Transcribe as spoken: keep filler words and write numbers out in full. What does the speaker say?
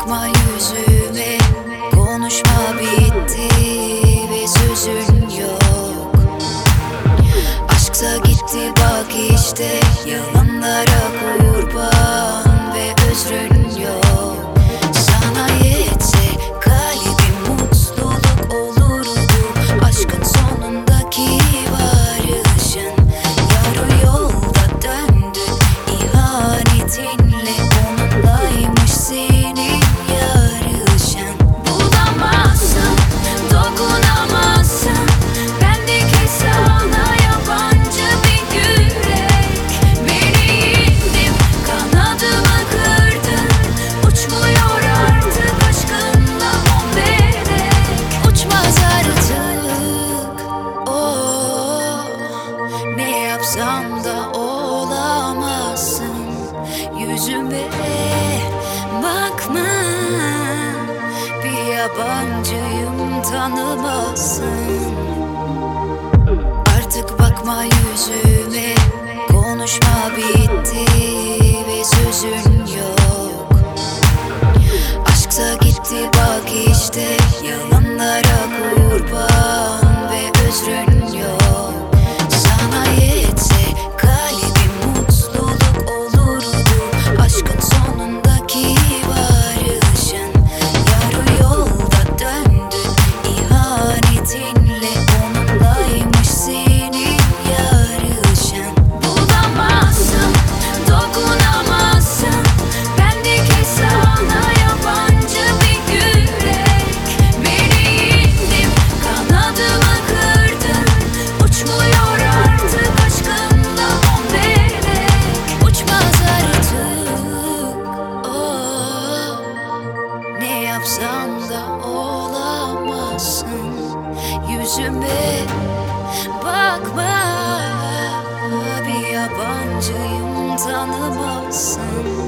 bakma yüzüme, konuşma bitti ve sözün yok. Aşksa gitti bak işte, yalanlara kurban ve özrün yok. Sana yetse kalbim mutluluk olurdu, aşkın sonundaki varışın. Yarı yolda döndü ihanetinle, onunlaymış senin yarışın. Bulamazsın, dokunamazsın, bendeki sana yabancı bir yürek. Beni indim, kanadımı kırdın, uçmuyor artık aşkınla o melek. Uçmaz artık, oh, ne yapsam da olamazsın. Yüzüme bakma, bir yabancıyım tanımazsın. Artık bakma yüzüme, konuşma bitti ve sözün yok. Aşksa gitti bak işte, yalanlara kurban ve özrün yok. Sana yetse kalbim mutluluk olurdu, aşkın sonundaki varışın. Yarı yolda döndü ihanetinle, onunlaymış senin yarışın. Bulamazsın, dokunamazsın, bendeki sana yabancı bir yürek. Beni indim, kanadımı kırdın, uçmuyor artık aşkınla o melek. Uçmaz artık, oh, ne yapsam da olamazsın. Yüzüme bakma, bir yabancıyım tanımazsın.